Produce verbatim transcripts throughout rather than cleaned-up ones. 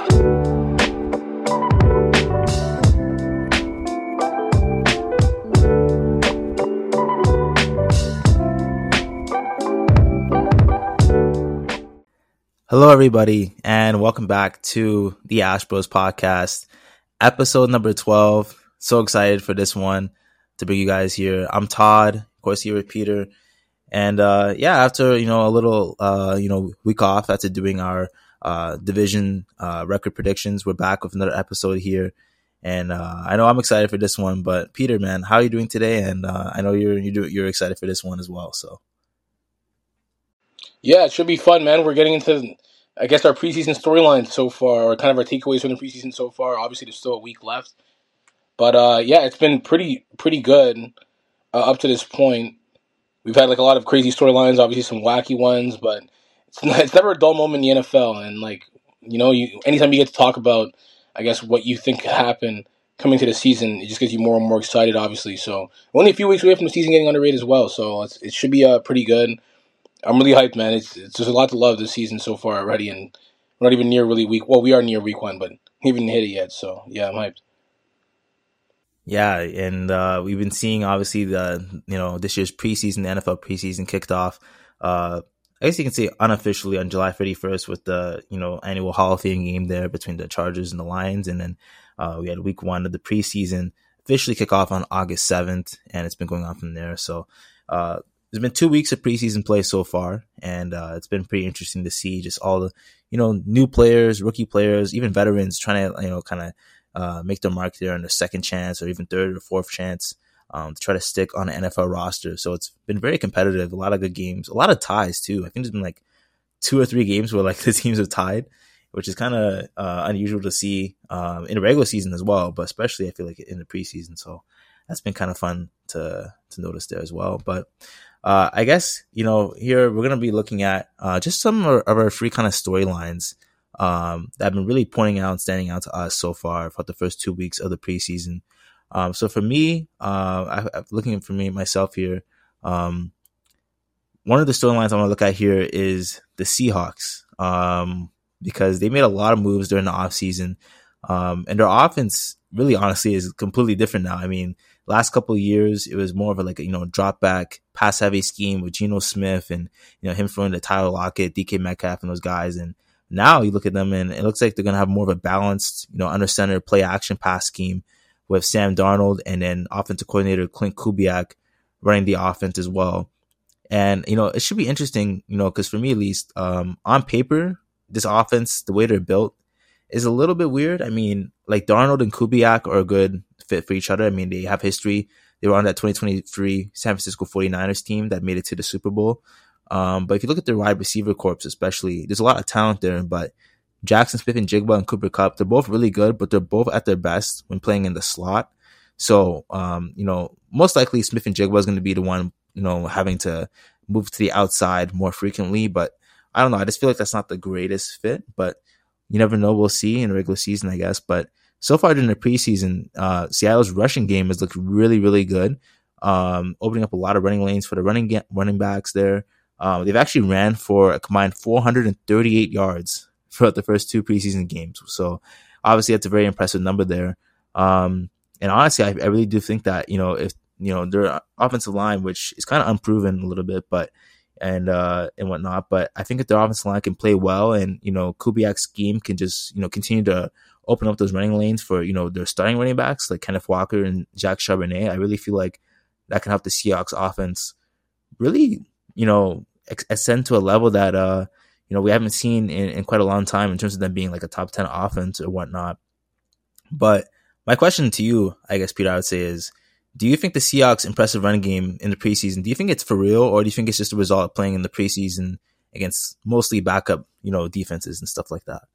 Hello, everybody, and welcome back to the Ash Bros podcast, episode number twelve. So excited for this one to bring you guys here. I'm Todd, of course, here with Peter. And uh, yeah, after, you know, a little, uh, you know, week off after doing our uh, division uh, record predictions, we're back with another episode here. And uh, I know I'm excited for this one, but Peter, man, how are you doing today? And uh, I know you're you do, you're excited for this one as well. So yeah, it should be fun, man. We're getting into, I guess, our preseason storyline so far, or kind of our takeaways from the preseason so far. Obviously, there's still a week left, but uh, yeah, it's been pretty pretty good uh, up to this point. We've had like a lot of crazy storylines, obviously some wacky ones, but it's it's never a dull moment in the N F L. And like you know, you anytime you get to talk about, I guess, what you think could happen coming to the season, it just gets you more and more excited. Obviously, so we're only a few weeks away from the season getting underrated as well, so it's, it should be uh, pretty good. I'm really hyped, man. It's it's just a lot to love this season so far already, and we're not even near really week. Well, we are near week one, but we haven't hit it yet. So yeah, I'm hyped. yeah, and uh, we've been seeing obviously the you know this year's preseason, the N F L preseason kicked off. Uh, I guess you can say unofficially on July thirty-first with the you know annual Hall of Fame game there between the Chargers and the Lions, and then uh, we had week one of the preseason officially kick off on August seventh, and it's been going on from there. So uh, there's been two weeks of preseason play so far, and uh, it's been pretty interesting to see just all the you know new players, rookie players, even veterans trying to you know kind of uh, make their mark there on their second chance or even third or fourth chance. Um, to try to stick on an N F L roster. So it's been very competitive, a lot of good games, a lot of ties too. I think there's been like two or three games where like the teams have tied, which is kind of uh, unusual to see um, in the regular season as well, but especially I feel like in the preseason. So that's been kind of fun to to notice there as well. But uh, I guess, you know, here we're going to be looking at uh, just some of our three kind of storylines um, that have been really pointing out and standing out to us so far for the first two weeks of the preseason. Um, so for me, uh, I, I'm looking for me myself here. Um, one of the storylines I want to look at here is the Seahawks, um, because they made a lot of moves during the offseason. Um, and their offense really honestly is completely different now. I mean, last couple of years, it was more of a like, a, you know, drop back, pass heavy scheme with Geno Smith and, you know, him throwing to Tyler Lockett, D K Metcalf and those guys. And now you look at them and it looks like they're going to have more of a balanced, you know, under center play action pass scheme with Sam Darnold and then offensive coordinator Clint Kubiak running the offense as well. And, you know, it should be interesting, you know, because for me at least, um, on paper, this offense, the way they're built, is a little bit weird. I mean, like Darnold and Kubiak are a good fit for each other. I mean, they have history. They were on that twenty twenty-three San Francisco forty-niners team that made it to the Super Bowl. Um, but if you look at their wide receiver corps especially, there's a lot of talent there, but Jackson Smith-Njigba and Cooper Kupp, they're both really good, but they're both at their best when playing in the slot. So, um, you know, most likely Smith-Njigba is going to be the one, you know, having to move to the outside more frequently. But I don't know. I just feel like that's not the greatest fit, but you never know. We'll see in the regular season, I guess. But so far during the preseason, uh, Seattle's rushing game has looked really, really good, um, opening up a lot of running lanes for the running ga- running backs there. Um, they've actually ran for a combined four hundred thirty-eight yards throughout the first two preseason games. So obviously that's a very impressive number there. Um, and honestly, I, I really do think that, you know, if, you know, their offensive line, which is kind of unproven a little bit, but, and, uh, and whatnot, but I think if their offensive line can play well and, you know, Kubiak's scheme can just, you know, continue to open up those running lanes for, you know, their starting running backs like Kenneth Walker and Jack Charbonnet, I really feel like that can help the Seahawks offense really, you know, ex- ascend to a level that, uh, you know, we haven't seen in, in quite a long time in terms of them being like a top ten offense or whatnot. But my question to you, I guess, Peter, I would say is, do you think the Seahawks' impressive running game in the preseason, do you think it's for real, or do you think it's just a result of playing in the preseason against mostly backup, you know, defenses and stuff like that?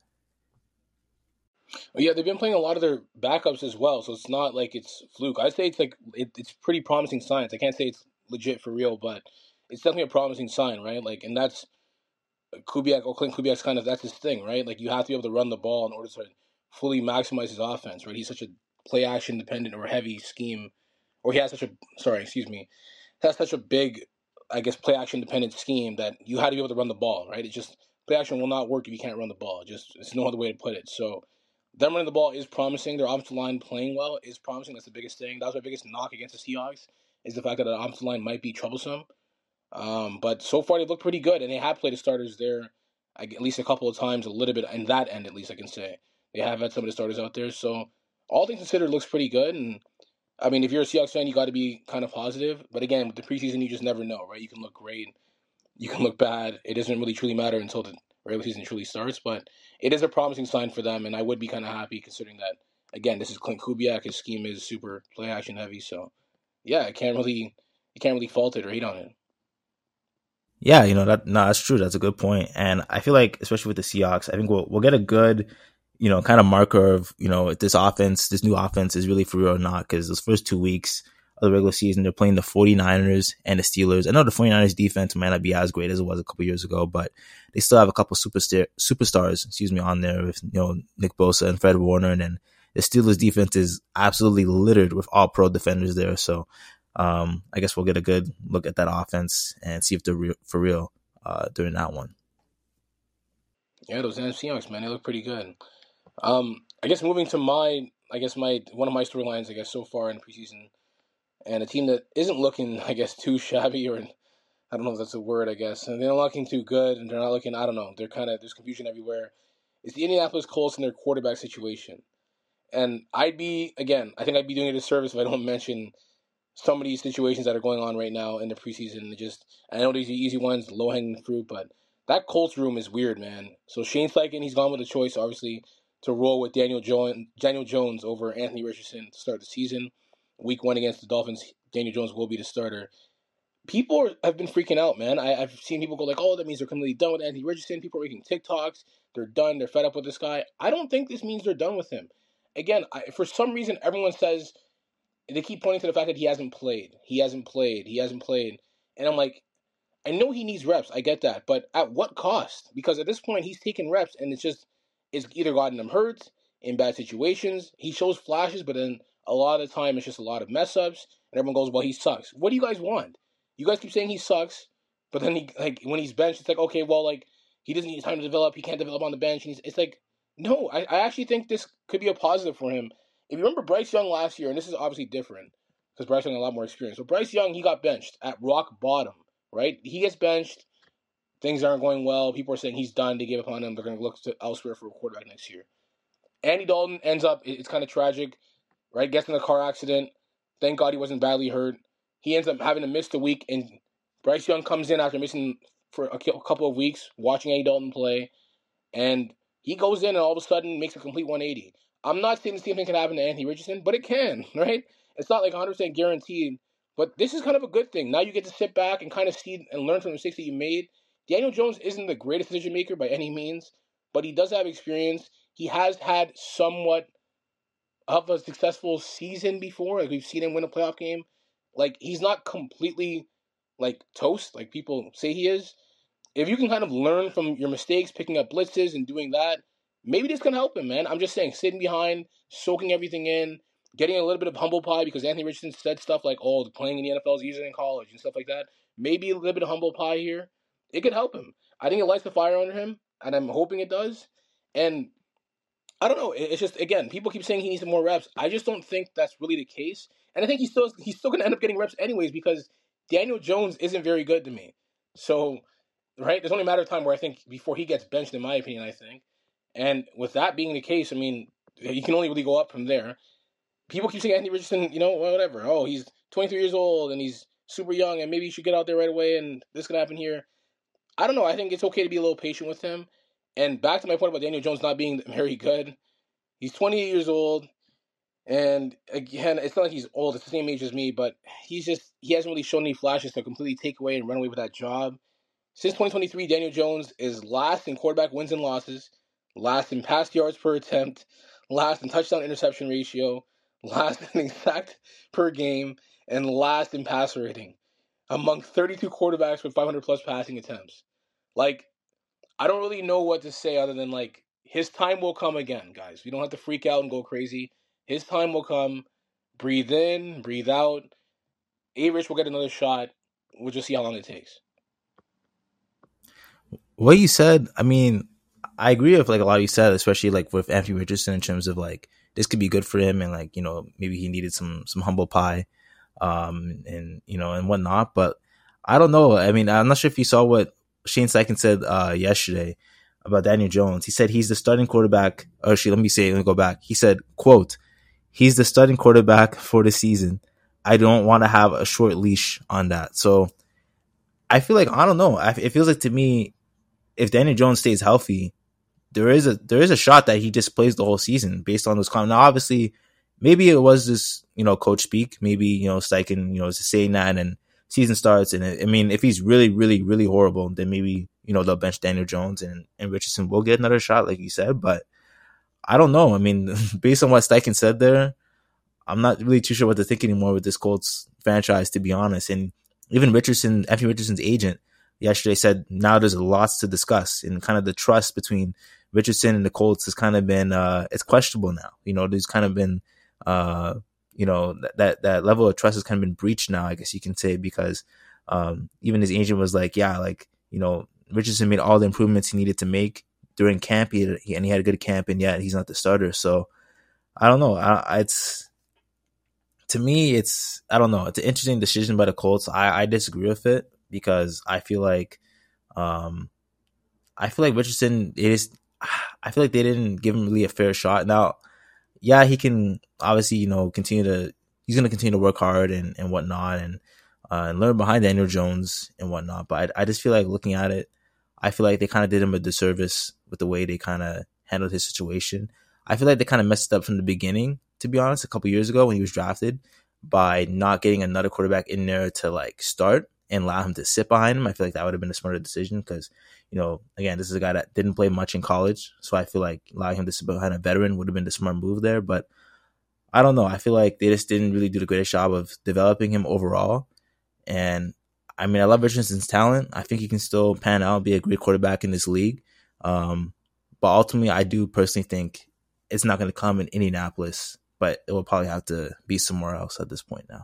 Well, yeah, they've been playing a lot of their backups as well, so it's not like it's fluke. I'd say it's like it, it's pretty promising signs. I can't say it's legit for real, but it's definitely a promising sign, right? Like, and that's Kubiak or Clint Kubiak's kind of that's his thing, right? Like you have to be able to run the ball in order to fully maximize his offense, right? He's such a play action dependent or heavy scheme, or he has such a sorry, excuse me, has such a big, I guess, play action dependent scheme that you had to be able to run the ball, right? It's just play action will not work if you can't run the ball. Just it's no other way to put it. So them running the ball is promising. Their offensive line playing well is promising. That's the biggest thing. That was my biggest knock against the Seahawks is the fact that the offensive line might be troublesome. Um, but so far they look pretty good, and they have played the starters there at least a couple of times, a little bit in that end at least I can say they have had some of the starters out there. So all things considered, looks pretty good. And I mean, if you're a Seahawks fan, you got to be kind of positive. But again, with the preseason, you just never know, right? You can look great, you can look bad. It doesn't really truly matter until the regular season truly starts. But it is a promising sign for them, and I would be kind of happy considering that. Again, this is Clint Kubiak. His scheme is super play action heavy. So yeah, I can't really, you can't really fault it or hate on it. Yeah, you know that no, that's true. That's a good point, and I feel like especially with the Seahawks, I think we'll we'll get a good, you know, kind of marker of you know if this offense, this new offense is really for real or not. Because those first two weeks of the regular season, they're playing the 49ers and the Steelers. I know the 49ers defense might not be as great as it was a couple years ago, but they still have a couple superstar superstars, excuse me, on there with you know Nick Bosa and Fred Warner, and then the Steelers defense is absolutely littered with all pro defenders there. So. Um, I guess we'll get a good look at that offense and see if they're re- for real uh, during that one. Yeah, those N F C Seahawks, man, they look pretty good. Um, I guess moving to my, I guess my one of my storylines, I guess so far in preseason, and a team that isn't looking, I guess, too shabby, or I don't know if that's a word, I guess, and they're not looking too good, and they're not looking, I don't know, they're kind of there's confusion everywhere. It's the Indianapolis Colts and their quarterback situation, and I'd be again, I think I'd be doing a disservice if I don't mention some of these situations that are going on right now in the preseason. Just I know these are easy ones, low hanging fruit, but that Colts room is weird, man. So Shane Steichen, he's gone with a choice, obviously, to roll with Daniel Jones, Daniel Jones over Anthony Richardson to start the season. Week one against the Dolphins, Daniel Jones will be the starter. People are, have been freaking out, man. I, I've seen people go like, "Oh, that means they're completely done with Anthony Richardson." People are making TikToks. They're done. They're fed up with this guy. I don't think this means they're done with him. Again, I, for some reason, everyone says they keep pointing to the fact that he hasn't played. He hasn't played. He hasn't played. And I'm like, I know he needs reps. I get that. But at what cost? Because at this point, he's taking reps, and it's just, it's either gotten him hurt in bad situations. He shows flashes, but then a lot of the time, it's just a lot of mess ups. And everyone goes, well, he sucks. What do you guys want? You guys keep saying he sucks, but then he, like, when he's benched, it's like, okay, well, like, he doesn't need time to develop. He can't develop on the bench. And he's, it's like, no, I, I actually think this could be a positive for him. If you remember Bryce Young last year, and this is obviously different because Bryce Young had a lot more experience. So Bryce Young, he got benched at rock bottom, right? He gets benched. Things aren't going well. People are saying he's done. They give up on him. They're going to look to elsewhere for a quarterback next year. Andy Dalton ends up, it's kind of tragic, right? Gets in a car accident. Thank God he wasn't badly hurt. He ends up having to miss the week, and Bryce Young comes in after missing for a couple of weeks, watching Andy Dalton play, and he goes in and all of a sudden makes a complete one eighty. I'm not saying the same thing can happen to Anthony Richardson, but it can, right? It's not like one hundred percent guaranteed, but this is kind of a good thing. Now you get to sit back and kind of see and learn from the mistakes that you made. Daniel Jones isn't the greatest decision maker by any means, but he does have experience. He has had somewhat of a successful season before. Like we've seen him win a playoff game. Like he's not completely like toast, like people say he is. If you can kind of learn from your mistakes, picking up blitzes and doing that, maybe this can help him, man. I'm just saying, sitting behind, soaking everything in, getting a little bit of humble pie because Anthony Richardson said stuff like, oh, playing in the N F L is easier than college and stuff like that. Maybe a little bit of humble pie here. It could help him. I think it lights the fire under him, and I'm hoping it does. And I don't know. It's just, again, people keep saying he needs more reps. I just don't think that's really the case. And I think he's still he's still going to end up getting reps anyways because Daniel Jones isn't very good to me. So, right, there's only a matter of time where I think before he gets benched, in my opinion, I think. And with that being the case, I mean, you can only really go up from there. People keep saying Anthony Richardson, you know, whatever. Oh, he's twenty-three years old and he's super young and maybe he should get out there right away and this could happen here. I don't know. I think it's okay to be a little patient with him. And back to my point about Daniel Jones not being very good. He's twenty-eight years old. And again, it's not like he's old. It's the same age as me, but he's just, he hasn't really shown any flashes to completely take away and run away with that job. Since twenty twenty-three, Daniel Jones is last in quarterback wins and losses, last in pass yards per attempt, last in touchdown interception ratio, last in exact per game, and last in passer rating among thirty-two quarterbacks with five hundred plus passing attempts. Like, I don't really know what to say other than, like, his time will come again, guys. We don't have to freak out and go crazy. His time will come. Breathe in, breathe out. A-Rich will get another shot. We'll just see how long it takes. what you said, I mean, I agree with like a lot you said, especially like with Anthony Richardson in terms of like this could be good for him, and like you know maybe he needed some some humble pie, um, and you know and whatnot. But I don't know. I mean, I'm not sure if you saw what Shane Steichen said uh, yesterday about Daniel Jones. He said he's the starting quarterback. Or actually, let me say, let me go back. He said, "quote He's the starting quarterback for the season. I don't want to have a short leash on that." So I feel like I don't know. I, it feels like to me, if Daniel Jones stays healthy, there is a there is a shot that he just plays the whole season based on those comments. Now, obviously, maybe it was just you know coach speak. Maybe you know Steichen you know is saying that, and season starts, and I mean, if he's really, really, really horrible, then maybe you know they'll bench Daniel Jones, and and Richardson will get another shot, like you said. But I don't know. I mean, based on what Steichen said there, I'm not really too sure what to think anymore with this Colts franchise, to be honest. And even Richardson, Anthony Richardson's agent, yesterday said now there's lots to discuss, and kind of the trust between Richardson and the Colts has kind of been uh, it's questionable now. You know, there's kind of been uh, you know that, that that level of trust has kind of been breached now, I guess you can say, because um, even his agent was like, yeah, like you know Richardson made all the improvements he needed to make during camp, he, had, he and he had a good camp, and yet he's not the starter. So I don't know. I, I, it's to me, it's I don't know. It's an interesting decision by the Colts. I, I disagree with it because I feel like, um, I feel like Richardson. It is. I feel like they didn't give him really a fair shot. Now, yeah, he can obviously you know continue to. He's going to continue to work hard and, and whatnot, and uh, and learn behind Daniel Jones and whatnot. But I, I just feel like looking at it, I feel like they kind of did him a disservice with the way they kind of handled his situation. I feel like they kind of messed up from the beginning, to be honest, a couple years ago when he was drafted, by not getting another quarterback in there to like start and allow him to sit behind him. I feel like that would have been a smarter decision because, you know, again, this is a guy that didn't play much in college. So I feel like allowing him to sit behind a veteran would have been the smart move there. But I don't know. I feel like they just didn't really do the greatest job of developing him overall. And I mean, I love Richardson's talent. I think he can still pan out, be a great quarterback in this league. Um, but ultimately, I do personally think it's not going to come in Indianapolis, but it will probably have to be somewhere else at this point now.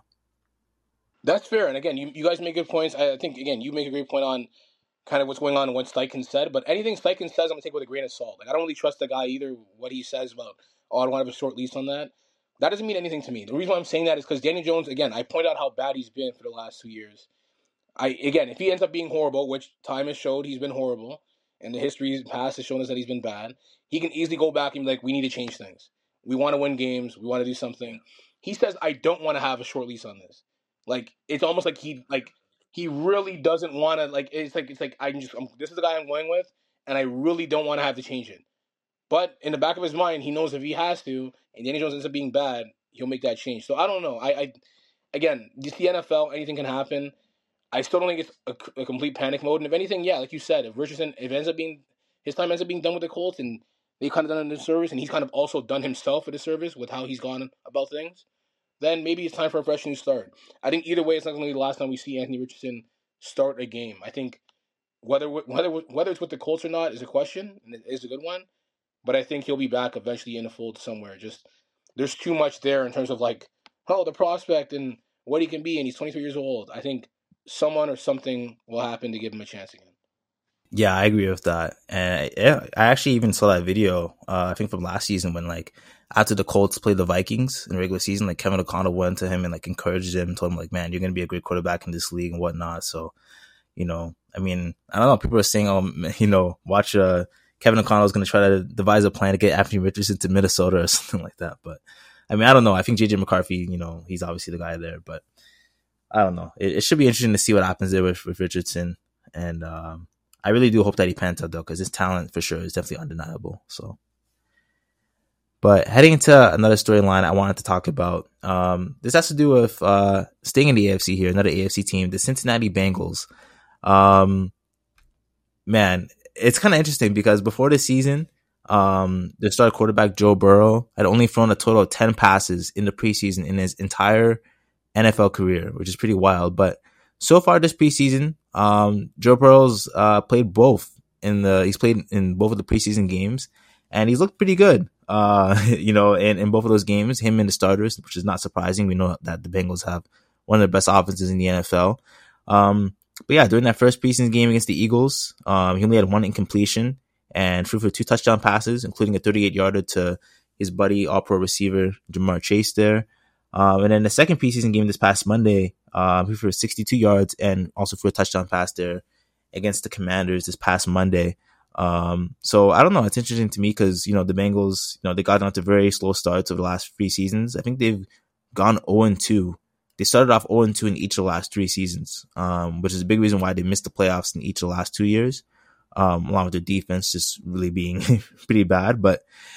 That's fair. And again, you, you guys make good points. I think, again, you make a great point on kind of what's going on and what Steichen said. But anything Steichen says, I'm going to take with a grain of salt. Like, I don't really trust the guy either, what he says about, oh, I don't want to have a short lease on that. That doesn't mean anything to me. The reason why I'm saying that is because Daniel Jones, again, I point out how bad he's been for the last two years. I Again, if he ends up being horrible, which time has showed he's been horrible, and the history past has shown us that he's been bad, he can easily go back and be like, we need to change things. We want to win games. We want to do something. He says, I don't want to have a short lease on this. Like, it's almost like he like he really doesn't want to, like, it's like, it's like, I'm just, I'm, this is the guy I'm going with, and I really don't want to have to change it. But in the back of his mind, he knows if he has to, and Danny Jones ends up being bad, he'll make that change. So I don't know. I, I again, it's the N F L. Anything can happen. I still don't think it's a, a complete panic mode. And if anything, yeah, like you said, if Richardson, if it ends up being, his time ends up being done with the Colts, and they've kind of done a disservice, and he's kind of also done himself a disservice with how he's gone about things, then maybe it's time for a fresh new start. I think either way, it's not going to be the last time we see Anthony Richardson start a game. I think whether whether whether it's with the Colts or not is a question, and it is a good one. But I think he'll be back eventually in the fold somewhere. Just there's too much there in terms of like, oh, the prospect and what he can be, and he's twenty-three years old. I think someone or something will happen to give him a chance again. Yeah, I agree with that. And yeah, I actually even saw that video, uh, I think from last season when like after the Colts played the Vikings in the regular season, like Kevin O'Connell went to him and like encouraged him, told him like, man, you're going to be a great quarterback in this league and whatnot. So, you know, I mean, I don't know. People are saying, oh, you know, watch uh, Kevin O'Connell is going to try to devise a plan to get Anthony Richardson to Minnesota or something like that. But I mean, I don't know. I think J J McCarthy, you know, he's obviously the guy there, but I don't know. It, it should be interesting to see what happens there with, with Richardson. And um, I really do hope that he pans out, though, because his talent for sure is definitely undeniable. So, but heading into another storyline I wanted to talk about. Um, this has to do with uh, staying in the A F C here, another A F C team, the Cincinnati Bengals. Um, man, it's kind of interesting because before this season, um, their star quarterback Joe Burrow had only thrown a total of ten passes in the preseason in his entire N F L career, which is pretty wild. But so far this preseason, um, Joe Burrow's uh, played both in the he's played in both of the preseason games, and he's looked pretty good. Uh, you know, in, in both of those games, him and the starters, which is not surprising. We know that the Bengals have one of the best offenses in the N F L. Um, but yeah, during that first preseason game against the Eagles, um, he only had one incompletion and threw for two touchdown passes, including a thirty-eight yarder to his buddy, All-Pro receiver Ja'Marr Chase there. Um, and then the second preseason game this past Monday, um, he threw for sixty-two yards and also for a touchdown pass there against the Commanders this past Monday. Um, so I don't know. It's interesting to me because, you know, the Bengals, you know, they got on to very slow starts over the last three seasons. I think they've gone oh and two. They started off oh and two in each of the last three seasons, um, which is a big reason why they missed the playoffs in each of the last two years, um, along with their defense just really being pretty bad. But,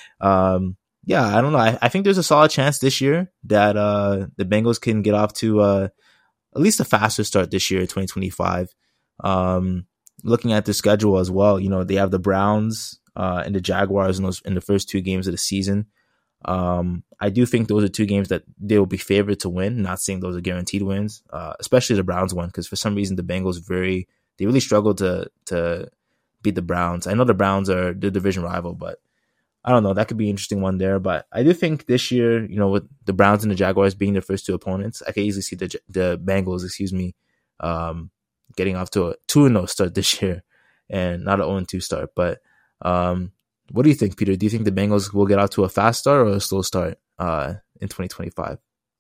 um, yeah, I don't know. I, I think there's a solid chance this year that, uh, the Bengals can get off to, uh, at least a faster start this year, twenty twenty-five. Um, looking at the schedule as well, you know, they have the Browns, uh, and the Jaguars in those, in the first two games of the season. Um, I do think those are two games that they will be favored to win. Not saying those are guaranteed wins, uh, especially the Browns one, because for some reason the Bengals very, they really struggled to, to beat the Browns. I know the Browns are the division rival, but I don't know. That could be an interesting one there. But I do think this year, you know, with the Browns and the Jaguars being their first two opponents, I can easily see the the Bengals, excuse me, um, getting off to a two and oh start this year and not an oh and two start. But um, what do you think, Peter? Do you think the Bengals will get off to a fast start or a slow start uh, in twenty twenty-five?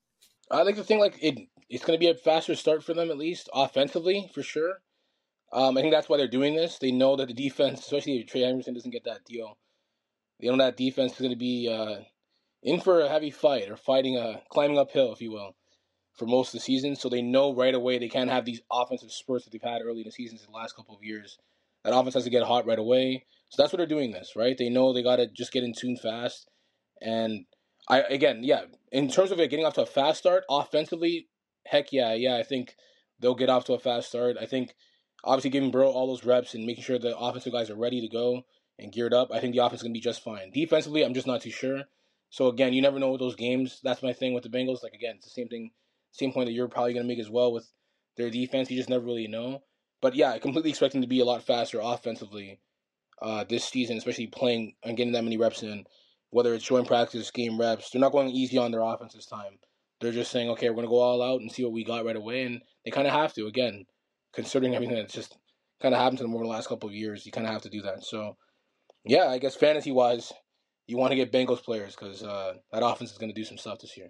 I like to think like it. It's going to be a faster start for them, at least offensively, for sure. Um, I think that's why they're doing this. They know that the defense, especially if Trey Hendrickson doesn't get that deal, they know that defense is going to be uh, in for a heavy fight or fighting a climbing uphill, if you will, for most of the season. So they know right away they can't have these offensive spurts that they've had early in the seasons in the last couple of years. That offense has to get hot right away. So that's what they're doing this, right? They know they got to just get in tune fast. And I again, yeah, in terms of it getting off to a fast start, offensively, heck yeah, yeah, I think they'll get off to a fast start. I think obviously giving Burrow all those reps and making sure the offensive guys are ready to go and geared up, I think the offense is going to be just fine. Defensively, I'm just not too sure. So again, you never know with those games. That's my thing with the Bengals. Like again, it's the same thing, same point that you're probably going to make as well with their defense. You just never really know. But yeah, I completely expect them to be a lot faster offensively uh, this season, especially playing and getting that many reps in. Whether it's showing practice, game reps, they're not going easy on their offense this time. They're just saying, okay, we're going to go all out and see what we got right away. And they kind of have to, again, considering everything that's just kind of happened to them over the last couple of years. You kind of have to do that. So, yeah, I guess fantasy-wise, you want to get Bengals players because uh, that offense is going to do some stuff this year.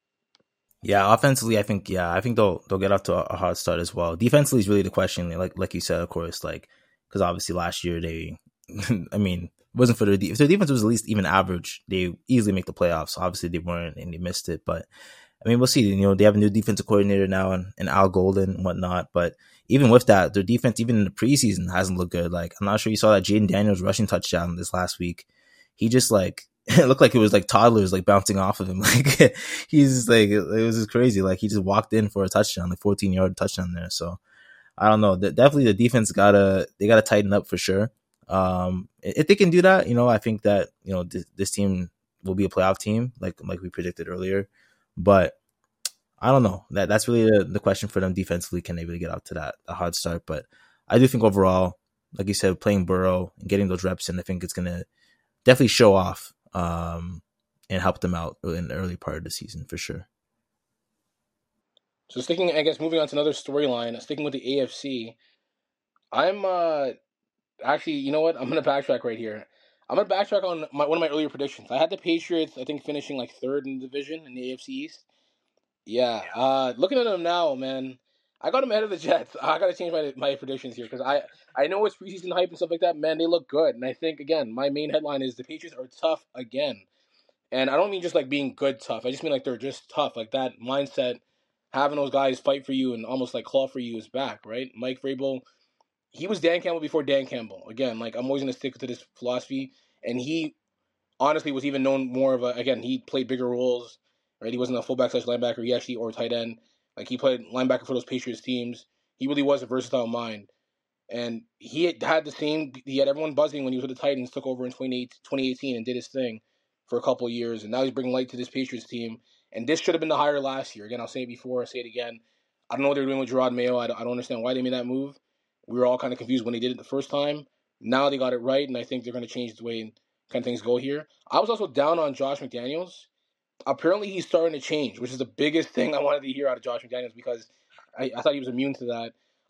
Yeah, offensively, I think yeah, I think they'll they'll get off to a, a hard start as well. Defensively is really the question, like like you said, of course, like because obviously last year they, I mean, it wasn't for their de- if their defense was at least even average, they easily make the playoffs. Obviously, they weren't and they missed it, but I mean, we'll see. You know, they have a new defensive coordinator now and, and Al Golden and whatnot, but even with that, their defense, even in the preseason, hasn't looked good. Like I'm not sure you saw that Jaden Daniels rushing touchdown this last week. He just like. It looked like it was like toddlers like bouncing off of him. Like he's just like, it was just crazy. Like he just walked in for a touchdown, like fourteen yard touchdown there. So I don't know. Definitely the defense gotta, they gotta tighten up for sure. Um, if they can do that, you know, I think that, you know, this, this team will be a playoff team like, like we predicted earlier, but I don't know that that's really the, the question for them defensively. Can they really get out to that, a hard start? But I do think overall, like you said, playing Burrow and getting those reps in, I think it's going to definitely show off. Um, and help them out in the early part of the season for sure. So sticking, I guess, moving on to another storyline, sticking with the A F C, I'm uh actually, you know what? I'm gonna backtrack right here. I'm gonna backtrack on my, one of my earlier predictions. I had the Patriots, I think, finishing like third in the division in the A F C East. Yeah. Uh, looking at them now, man, I got them ahead of the Jets. I got to change my my predictions here because I I know it's preseason hype and stuff like that. Man, they look good, and I think again, my main headline is the Patriots are tough again. And I don't mean just like being good tough. I just mean like they're just tough. Like that mindset, having those guys fight for you and almost like claw for you is back, right? Mike Vrabel, he was Dan Campbell before Dan Campbell. Again, like I'm always going to stick to this philosophy. And he honestly was even known more of a, again, he played bigger roles, right? He wasn't a fullback slash linebacker. He actually, or tight end. Like he played linebacker for those Patriots teams. He really was a versatile mind. And he had, had the same, he had everyone buzzing when he was with the Titans, took over in twenty eighteen and did his thing for a couple of years. And now he's bringing light to this Patriots team. And this should have been the hire last year. Again, I'll say it before, I'll say it again. I don't know what they're doing with Gerard Mayo. I don't, I don't understand why they made that move. We were all kind of confused when they did it the first time. Now they got it right, and I think they're going to change the way kind of things go here. I was also down on Josh McDaniels. Apparently he's starting to change, which is the biggest thing I wanted to hear out of Josh McDaniels because I, I thought he was immune to that.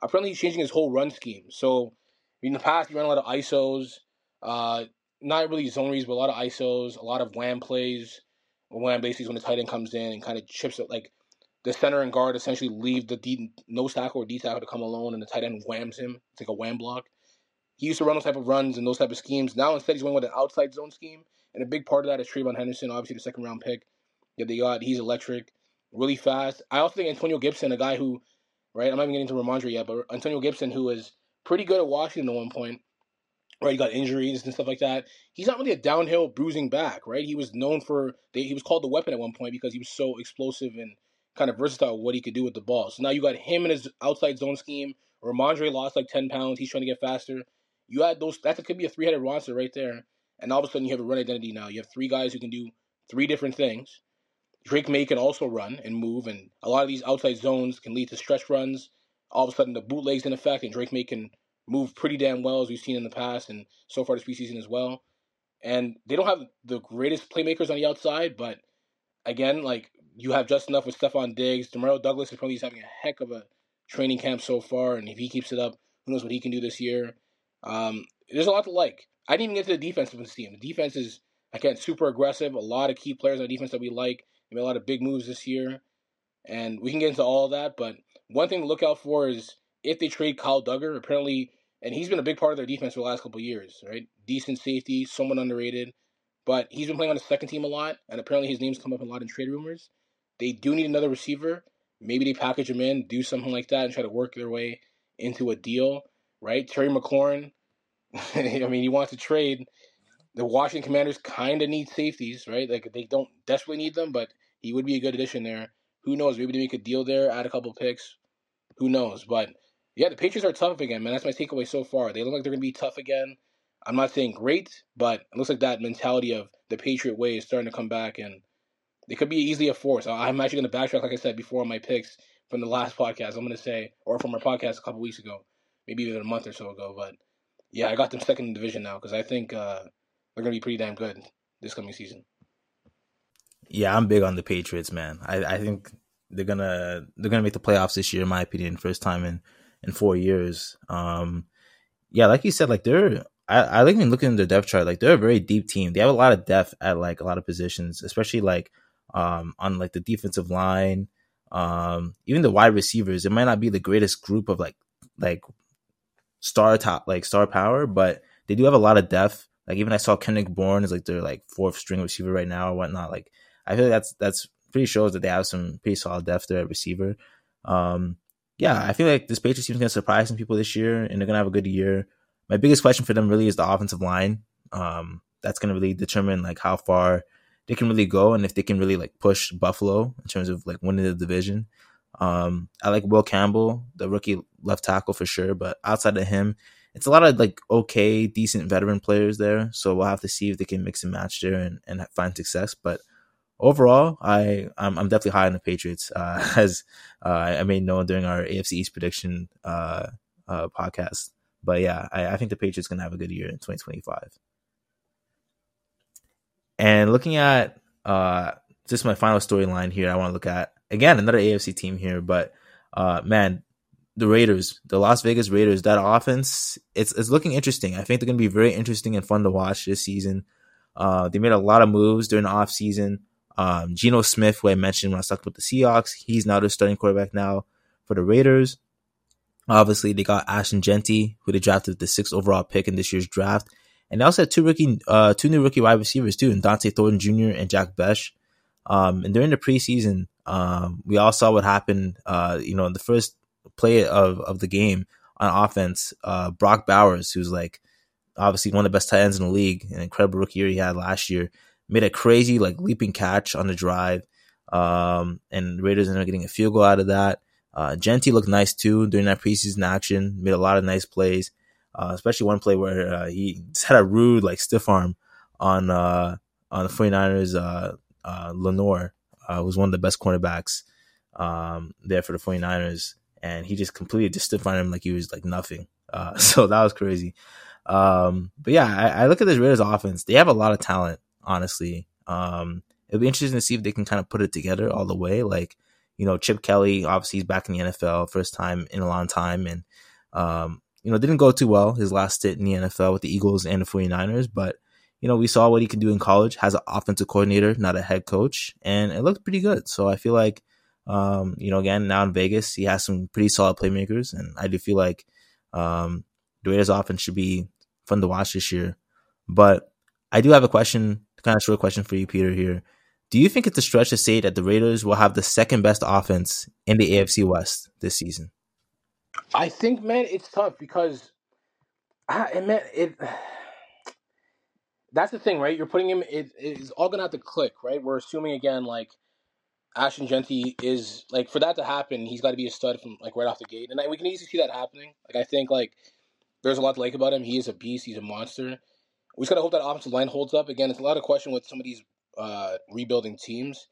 apparently he's changing his whole run scheme. So in the past, he ran a lot of I S Os, uh, not really zone reads, but a lot of I S Os, a lot of wham plays. Wham basically is when the tight end comes in and kind of chips it, like the center and guard essentially leave the D, nose tackle or D tackle to come alone, and the tight end whams him. It's like a wham block. He used to run those type of runs and those type of schemes. Now instead he's going with an outside zone scheme, and a big part of that is Trayvon Henderson, obviously the second round pick. Yeah, they got he's electric, really fast. I also think Antonio Gibson, a guy who, right, I'm not even getting into Ramondre yet, but Antonio Gibson, who was pretty good at Washington at one point, right? He got injuries and stuff like that. He's not really a downhill bruising back, right? He was known for they, he was called the weapon at one point because he was so explosive and kind of versatile what he could do with the ball. So now you got him in his outside zone scheme. Ramondre lost like ten pounds. He's trying to get faster. You add those. That could be a three-headed roster right there. And all of a sudden you have a run identity now. You have three guys who can do three different things. Drake May can also run and move, and a lot of these outside zones can lead to stretch runs. All of a sudden the bootleg's in effect, and Drake May can move pretty damn well, as we've seen in the past and so far this preseason as well. And they don't have the greatest playmakers on the outside, but again, like you have just enough with Stephon Diggs. Demario Douglas is probably having a heck of a training camp so far, and if he keeps it up, who knows what he can do this year. Um, there's a lot to like. I didn't even get to the defense of this team. The defense is, again, super aggressive. A lot of key players on the defense that we like. They made a lot of big moves this year, and we can get into all of that. But one thing to look out for is if they trade Kyle Duggar, apparently, and he's been a big part of their defense for the last couple of years, right? Decent safety, somewhat underrated, but he's been playing on the second team a lot, and apparently his name's come up a lot in trade rumors. They do need another receiver. Maybe they package him in, do something like that, and try to work their way into a deal, right? Terry McLaurin, I mean, he wants to trade. The Washington Commanders kind of need safeties, right? Like they don't desperately need them, but he would be a good addition there. Who knows? Maybe they make a deal there, add a couple picks. Who knows? But yeah, the Patriots are tough again, man. That's my takeaway so far. They look like they're going to be tough again. I'm not saying great, but it looks like that mentality of the Patriot way is starting to come back, and they could be easily a force. I'm actually going to backtrack, like I said before, on my picks from the last podcast. I'm going to say, or from our podcast a couple weeks ago, maybe even a month or so ago. But yeah, I got them second in the division now because I think uh, they're going to be pretty damn good this coming season. Yeah, I'm big on the Patriots, man. I, I think they're gonna they're gonna make the playoffs this year, in my opinion, first time in, in four years. Um, yeah, like you said, like they're I, I like even looking at their depth chart, like they're a very deep team. They have a lot of depth at like a lot of positions, especially like um on like the defensive line, um even the wide receivers. It might not be the greatest group of like like star top like star power, but they do have a lot of depth. Like even I saw Kendrick Bourne is like their like fourth string receiver right now or whatnot. Like I feel like that's that's pretty shows that they have some pretty solid depth there at receiver. Um, yeah, I feel like this Patriots team is gonna surprise some people this year, and they're gonna have a good year. My biggest question for them really is the offensive line. Um, that's gonna really determine like how far they can really go and if they can really like push Buffalo in terms of like winning the division. Um, I like Will Campbell, the rookie left tackle for sure, but outside of him, it's a lot of like okay, decent veteran players there. So we'll have to see if they can mix and match there and, and find success. But overall, I I'm, I'm definitely high on the Patriots, uh, as uh, I made known during our A F C East prediction uh, uh, podcast. But yeah, I, I think the Patriots gonna have a good year in twenty twenty-five. And looking at uh, just my final storyline here, I want to look at again another A F C team here, but uh, man, the Raiders, the Las Vegas Raiders, that offense, it's it's looking interesting. I think they're gonna be very interesting and fun to watch this season. Uh, they made a lot of moves during the offseason. Um, Geno Smith, who I mentioned when I was talking about the Seahawks, he's now the starting quarterback now for the Raiders. Obviously, they got Ashton Genty, who they drafted with the sixth overall pick in this year's draft. And they also had two rookie, uh, two new rookie wide receivers too, and Dante Thornton Junior and Jack Besh. Um, and during the preseason, um, we all saw what happened, uh, you know, in the first play of, of the game on offense. Uh, Brock Bowers, who's like obviously one of the best tight ends in the league, an incredible rookie year he had last year, made a crazy like leaping catch on the drive. Um, and the Raiders ended up getting a field goal out of that. Uh, Genty looked nice too during that preseason action, made a lot of nice plays. Uh, especially one play where uh, he just had a rude like stiff arm on uh, on the 49ers. Uh, uh, Lenore uh, was one of the best cornerbacks um, there for the 49ers, and he just completely just stiff armed him like he was like nothing. Uh, so that was crazy. Um, but yeah, I, I look at this Raiders offense. They have a lot of talent, honestly. Um, it'll be interesting to see if they can kind of put it together all the way. Like, you know, Chip Kelly, obviously he's back in the N F L, first time in a long time, and Um, you know, didn't go too well his last stint in the N F L with the Eagles and the 49ers, but you know, we saw what he can do in college. Has an offensive coordinator, not a head coach, and it looked pretty good. So I feel like, um, you know, again now in Vegas, he has some pretty solid playmakers, and I do feel like um, the Raiders' offense should be fun to watch this year. But I do have a question, kind of short question for you, Peter. Here, do you think it's a stretch to say that the Raiders will have the second best offense in the A F C West this season? I think, man, it's tough because, ah, and man, it. That's the thing, right? You're putting him. It, it's all gonna have to click, right? We're assuming again, like Ashton Genty is like for that to happen, he's got to be a stud from like right off the gate, and I, we can easily see that happening. Like I think like there's a lot to like about him. He is a beast. He's a monster. We just gotta hope that offensive line holds up. Again, it's a lot of question with some of these uh, rebuilding teams.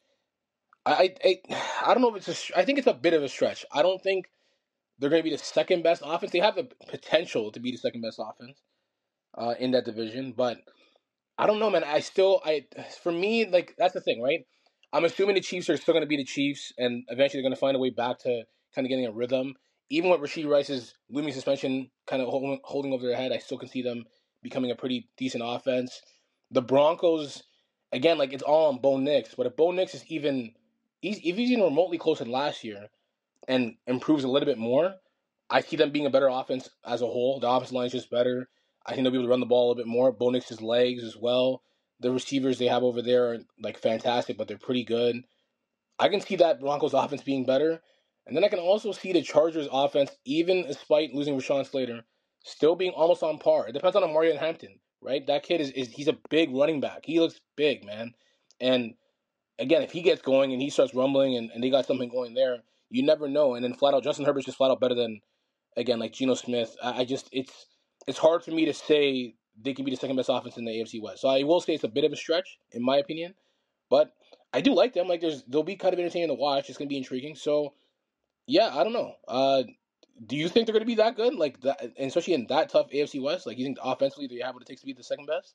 I, I I don't know if it's a. I think it's a bit of a stretch. I don't think they're going to be the second best offense. They have the potential to be the second best offense uh, in that division, but I don't know, man. I still, I for me, like that's the thing, right? I'm assuming the Chiefs are still going to be the Chiefs, and eventually they're going to find a way back to kind of getting a rhythm. Even with Rasheed Rice's looming suspension kind of holding, holding over their head, I still can see them becoming a pretty decent offense. The Broncos, again, like it's all on Bo Nix, but if Bo Nix is even, he's, if he's even remotely closer than last year and improves a little bit more, I see them being a better offense as a whole. The offensive line is just better. I think they'll be able to run the ball a little bit more. Bo Nix's legs as well. The receivers they have over there are like fantastic, but they're pretty good. I can see that Broncos offense being better. And then I can also see the Chargers offense, even despite losing Rashawn Slater, still being almost on par. It depends on Amarian Hampton, right? That kid is, is he's a big running back. He looks big, man. And again, if he gets going and he starts rumbling and, and they got something going there, you never know. And then flat out, Justin Herbert's just flat out better than again, like Geno Smith. I, I just it's it's hard for me to say they can be the second best offense in the A F C West. So I will say it's a bit of a stretch, in my opinion. But I do like them. Like there's they'll be kind of entertaining to watch. It's gonna be intriguing. So yeah, I don't know. Uh do you think they're gonna be that good? Like that and especially in that tough A F C West? Like you think offensively they have what it takes to be the second best?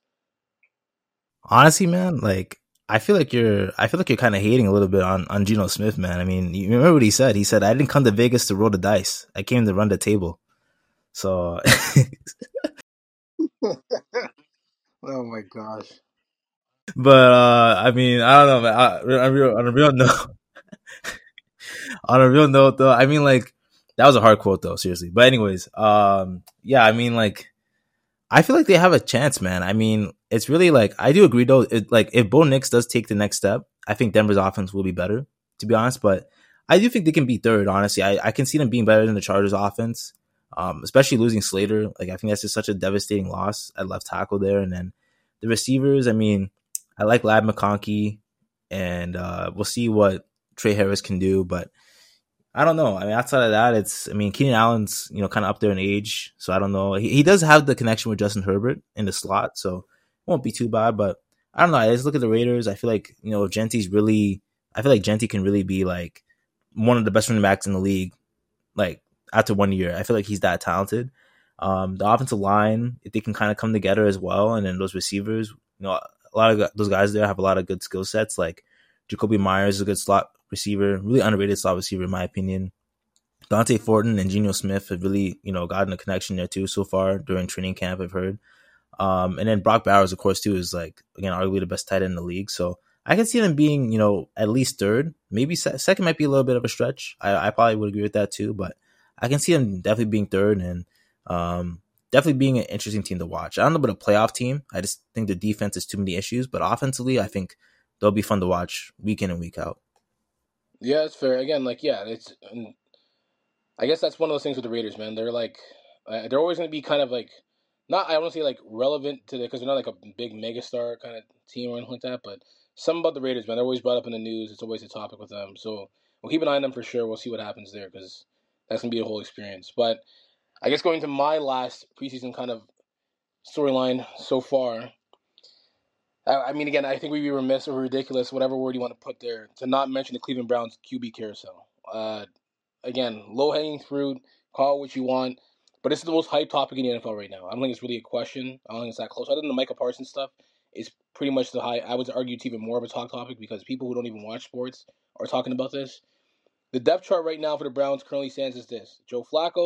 Honestly, man, like I feel like you're, I feel like you're kind of hating a little bit on on Geno Smith, man. I mean, you remember what he said? He said, "I didn't come to Vegas to roll the dice. I came to run the table." So, Oh my gosh. but uh, I mean, I don't know, man. I, on a real, on a real note, on a real note, though, I mean, like that was a hard quote, though, seriously. But anyways, um, yeah, I mean, like I feel like they have a chance, man. I mean, it's really like I do agree though. It, like if Bo Nix does take the next step, I think Denver's offense will be better, to be honest. But I do think they can be third. Honestly, I, I can see them being better than the Chargers offense, um, especially losing Slater. Like I think that's just such a devastating loss at left tackle there. And then the receivers. I mean, I like Lad McConkey, and uh, we'll see what Trey Harris can do, but I don't know. I mean, outside of that, it's, I mean, Keenan Allen's, you know, kind of up there in age. So I don't know. He, he does have the connection with Justin Herbert in the slot. So it won't be too bad. But I don't know. I just look at the Raiders. I feel like, you know, if Genty's really, I feel like Genty can really be like one of the best running backs in the league, like after one year. I feel like he's that talented. Um, the offensive line, if they can kind of come together as well. And then those receivers, you know, a lot of those guys there have a lot of good skill sets. Like Jacoby Myers is a good slot receiver, really underrated slot receiver in my opinion. Dante Fortin and Geno Smith have really, you know, gotten a connection there too so far during training camp, I've heard. Um, and then Brock Bowers, of course, too, is like, again, arguably the best tight end in the league. So I can see them being, you know, at least third. Maybe se- second might be a little bit of a stretch. I, I probably would agree with that too, but I can see them definitely being third and um, definitely being an interesting team to watch. I don't know about a playoff team. I just think the defense has too many issues, but offensively, I think they'll be fun to watch week in and week out. Yeah, it's fair. Again, like yeah, it's. I guess that's one of those things with the Raiders, man. They're like, uh, they're always going to be kind of like, not I don't say like relevant to the because they're not like a big megastar kind of team or anything like that. But something about the Raiders, man, they're always brought up in the news. It's always a topic with them. So we'll keep an eye on them for sure. We'll see what happens there because that's going to be a whole experience. But I guess going to my last preseason kind of storyline so far. I, I mean, again, I think we'd be remiss or ridiculous, whatever word you want to put there, to not mention the Cleveland Browns Q B carousel. Uh, again, low hanging fruit, call it what you want. But this is the most hyped topic in the N F L right now. I don't think it's really a question. I don't think it's that close. Other than the Micah Parsons stuff, it's pretty much the high. I would argue it's even more of a talk topic because people who don't even watch sports are talking about this. The depth chart right now for the Browns currently stands as this: Joe Flacco's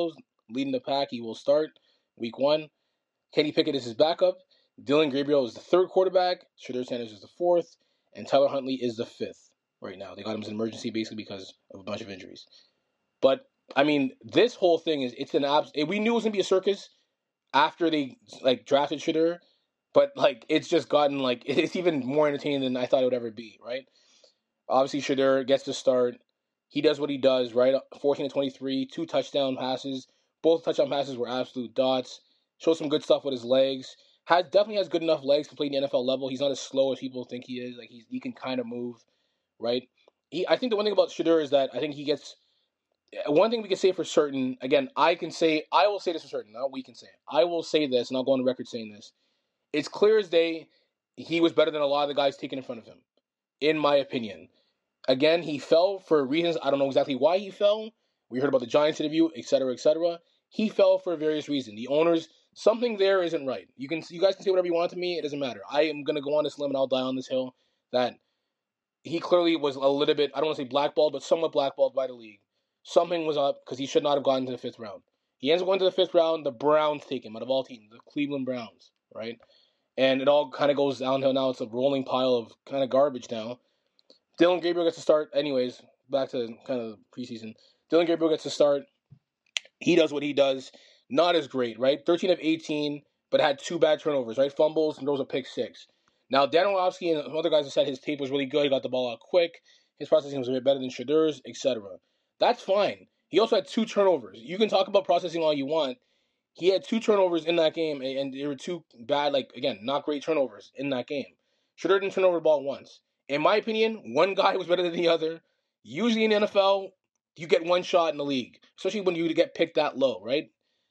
leading the pack. He will start week one. Kenny Pickett is his backup. Dillon Gabriel is the third quarterback. Shedeur Sanders is the fourth. And Tyler Huntley is the fifth right now. They got him as an emergency basically because of a bunch of injuries. But, I mean, this whole thing is, it's an abs. We knew it was going to be a circus after they, like, drafted Shedeur. But, like, it's just gotten, like, it's even more entertaining than I thought it would ever be, right? Obviously, Shedeur gets to start. He does what he does, right? fourteen to twenty-three, two touchdown passes. Both touchdown passes were absolute dots. Shows some good stuff with his legs. Has Definitely has good enough legs to play in the N F L level. He's not as slow as people think he is. Like, he's, he can kind of move, right? He, I think the one thing about Shedeur is that I think he gets... One thing we can say for certain, again, I can say, I will say this for certain, not we can say it. I will say this, and I'll go on the record saying this. It's clear as day he was better than a lot of the guys taken in front of him, in my opinion. Again, he fell for reasons, I don't know exactly why he fell. We heard about the Giants interview, et cetera, et cetera. He fell for various reasons. The owners, something there isn't right. You can, you guys can say whatever you want to me. It doesn't matter. I am going to go on this limb and I'll die on this hill that he clearly was a little bit, I don't want to say blackballed, but somewhat blackballed by the league. Something was up because he should not have gotten to the fifth round. He ends up going to the fifth round. The Browns take him out of all teams, the Cleveland Browns, right? And it all kind of goes downhill now. It's a rolling pile of kind of garbage now. Dillon Gabriel gets to start. Anyways, back to kind of preseason. Dillon Gabriel gets to start. He does what he does. Not as great, right? thirteen of eighteen, but had two bad turnovers, right? Fumbles and throws a pick six. Now, Dan Orlovsky and other guys have said his tape was really good. He got the ball out quick. His processing was a bit better than Shedeur's, et cetera. That's fine. He also had two turnovers. You can talk about processing all you want. He had two turnovers in that game, and there were two bad, like, again, not great turnovers in that game. Shedeur didn't turn over the ball once. In my opinion, one guy was better than the other. Usually in the N F L, you get one shot in the league, especially when you get picked that low, right?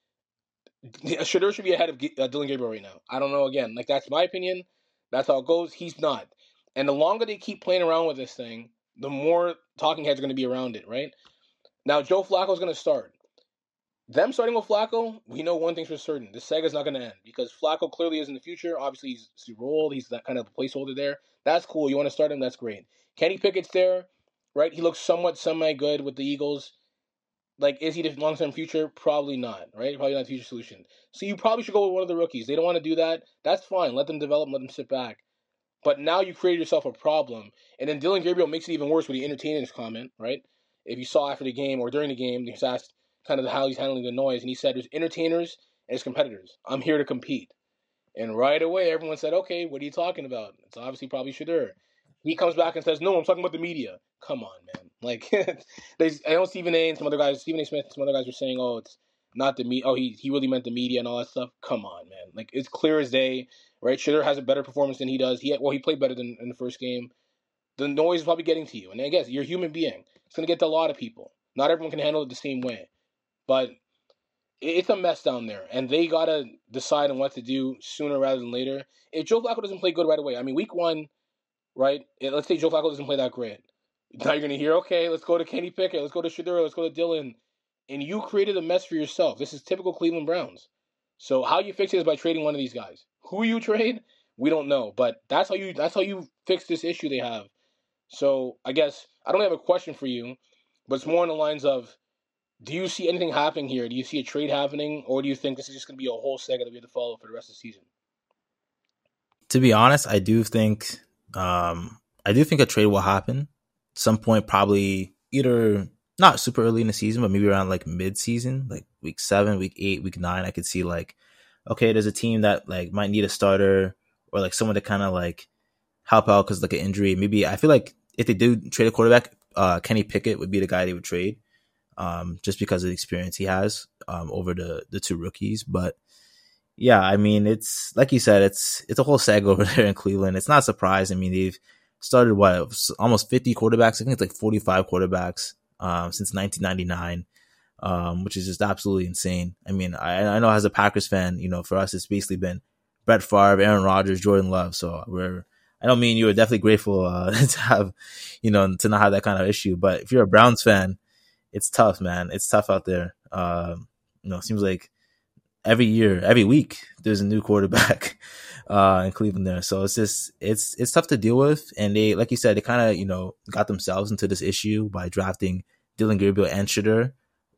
Shedeur should be ahead of uh, Dillon Gabriel right now. I don't know, again. Like, that's my opinion. That's how it goes. He's not. And the longer they keep playing around with this thing, the more talking heads are going to be around it, right? Now, Joe Flacco is going to start. Them starting with Flacco, we know one thing's for certain. The Sega's not going to end because Flacco clearly is in the future. Obviously, he's super old. He's that kind of placeholder there. That's cool. You want to start him? That's great. Kenny Pickett's there, right? He looks somewhat semi-good with the Eagles. Like, is he the long-term future? Probably not, right? Probably not the future solution. So you probably should go with one of the rookies. They don't want to do that. That's fine. Let them develop. Let them sit back. But now you created yourself a problem. And then Dillon Gabriel makes it even worse with the entertaining comment, right? If you saw after the game or during the game, he was asked kind of how he's handling the noise, and he said there's entertainers and there's competitors. I'm here to compete. And right away, everyone said, okay, what are you talking about? It's obviously probably Shedeur. He comes back and says, no, I'm talking about the media. Come on, man. Like, there's, I know Stephen A. and some other guys, Stephen A. Smith and some other guys were saying, oh, it's not the media. Oh, he, he really meant the media and all that stuff. Come on, man. Like, it's clear as day, right? Shedeur has a better performance than he does. He had, Well, he played better than in the first game. The noise is probably getting to you. And I guess you're a human being. It's going to get to a lot of people. Not everyone can handle it the same way. But it's a mess down there, and they got to decide on what to do sooner rather than later. If Joe Flacco doesn't play good right away, I mean, week one, right, let's say Joe Flacco doesn't play that great. Now you're going to hear, okay, let's go to Kenny Pickett, let's go to Shedeur, let's go to Dillon, and you created a mess for yourself. This is typical Cleveland Browns. So how you fix it is by trading one of these guys. Who you trade, we don't know, but that's how you that's how you fix this issue they have. So I guess I don't have a question for you, but it's more on the lines of, do you see anything happening here? Do you see a trade happening, or do you think this is just going to be a whole saga that we have to follow for the rest of the season? To be honest, I do think um, I do think a trade will happen at some point, probably either not super early in the season, but maybe around like mid-season, like week seven, week eight, week nine. I could see like, okay, there's a team that like might need a starter or like someone to kind of like help out because like an injury. Maybe I feel like if they do trade a quarterback, uh, Kenny Pickett would be the guy they would trade. Um, just because of the experience he has um, over the, the two rookies. But yeah, I mean, it's like you said, it's it's a whole saga over there in Cleveland. It's not a surprise. I mean, they've started what almost fifty quarterbacks. I think it's like forty-five quarterbacks um, since nineteen ninety-nine, um, which is just absolutely insane. I mean, I, I know as a Packers fan, you know, for us, it's basically been Brett Favre, Aaron Rodgers, Jordan Love. So we're I know me and you are definitely grateful uh, to have, you know, to not have that kind of issue. But if you're a Browns fan, it's tough, man. It's tough out there. Um, you know, it seems like every year, every week, there's a new quarterback uh, in Cleveland there. So it's just, it's it's tough to deal with. And they, like you said, they kind of, you know, got themselves into this issue by drafting Dillon Gabriel and Shedeur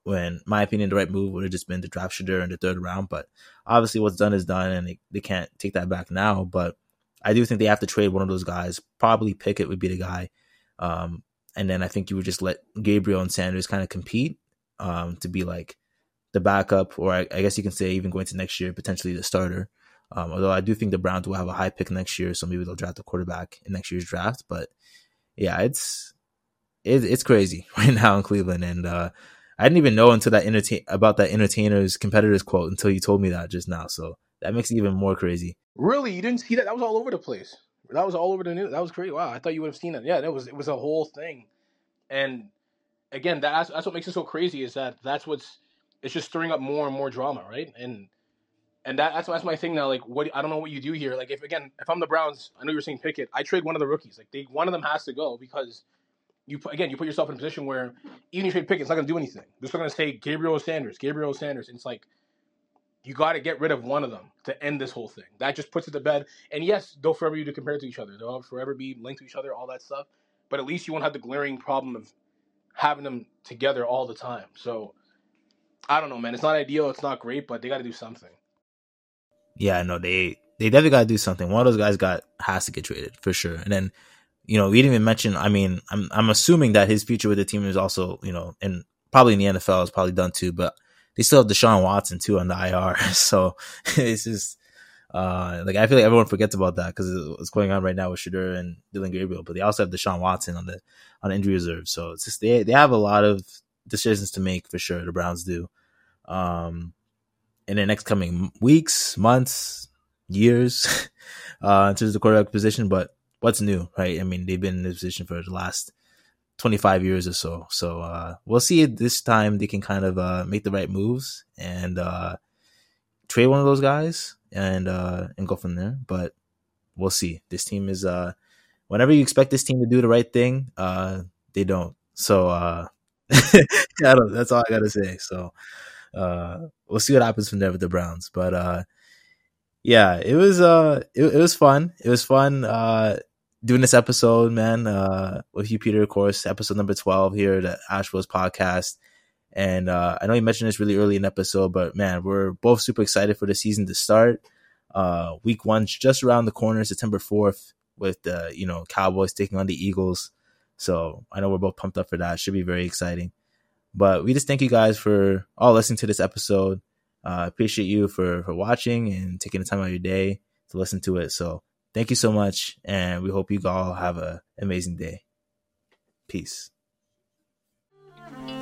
when, in my opinion, the right move would have just been to draft Shedeur in the third round. But obviously what's done is done, and they, they can't take that back now. But I do think they have to trade one of those guys. Probably Pickett would be the guy. Um, and then I think you would just let Gabriel and Sanders kind of compete um, to be like the backup, or I, I guess you can say even going to next year, potentially the starter. Um, although I do think the Browns will have a high pick next year, so maybe they'll draft a quarterback in next year's draft. But yeah, it's it, it's crazy right now in Cleveland, and uh, I didn't even know until that entertain about that entertainers competitors quote until you told me that just now. So that makes it even more crazy. Really, you didn't see that? That was all over the place. That was all over the news. That was crazy. Wow, I thought you would have seen that. Yeah, that was it was a whole thing. And again, that's that's what makes it so crazy is that that's what's it's just stirring up more and more drama, right? And and that, that's that's my thing now. Like, what I don't know what you do here. Like, if again, if I'm the Browns, I know you're saying Pickett. I trade one of the rookies. Like, they one of them has to go because you put, again you put yourself in a position where even if you trade Pickett, it's not going to do anything. They're still going to say Gabriel Sanders, Gabriel Sanders. And it's like you got to get rid of one of them to end this whole thing. That just puts it to bed. And yes, they'll forever be to compare to each other. They'll forever be linked to each other, all that stuff. But at least you won't have the glaring problem of having them together all the time. So I don't know, man. It's not ideal. It's not great, but they got to do something. Yeah, no, they they definitely got to do something. One of those guys got has to get traded for sure. And then, you know, we didn't even mention. I mean, I'm I'm assuming that his future with the team is also, you know, and probably in the N F L is probably done too. But they still have Deshaun Watson too on the I R. So it's just uh, like I feel like everyone forgets about that because what's going on right now with Shedeur and Dylan Gabriel. But they also have Deshaun Watson on the on the injury reserve. So it's just they they have a lot of decisions to make for sure. The Browns do. Um, in the next coming weeks, months, years, uh, in terms of the quarterback position. But what's new, right? I mean, they've been in this position for the last twenty-five years or so. So uh, we'll see if this time they can kind of uh, make the right moves and uh, trade one of those guys and uh, and go from there. But we'll see. This team is, uh, whenever you expect this team to do the right thing, uh, they don't. So uh, I don't, that's all I got to say. So uh, we'll see what happens from there with the Browns. But uh, yeah, it was uh, it, it was fun. It was fun uh, doing this episode, man, uh, with you, Peter, of course, episode number twelve here at Asheville's podcast. And uh, I know you mentioned this really early in the episode, but man, we're both super excited for the season to start. Uh, week one's just around the corner, September fourth, with the, you know, Cowboys taking on the Eagles. So I know we're both pumped up for that. Should be very exciting. But we just thank you guys for all listening to this episode. Uh, appreciate you for, for watching and taking the time out of your day to listen to it. So thank you so much. And we hope you all have an amazing day. Peace.